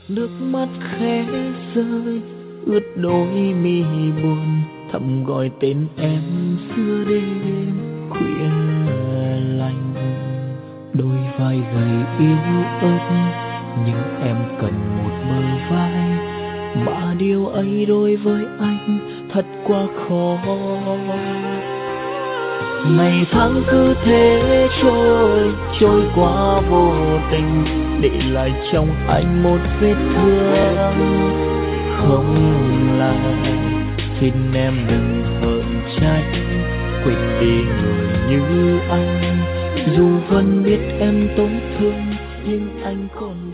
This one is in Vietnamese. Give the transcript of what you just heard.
Nước mắt khẽ rơi ướt đôi mi buồn, thầm gọi tên em xưa đêm khuya lạnh. Đôi vai gầy yếu ớt nhưng em cần một bờ vai, mà điều ấy đối với anh thật quá khó. Ngày tháng cứ thế trôi qua vô tình, để lại trong anh một vết thương không lành. Xin em đừng hờn trách, quên đi người như anh, dù vẫn biết em tổn thương nhưng anh còn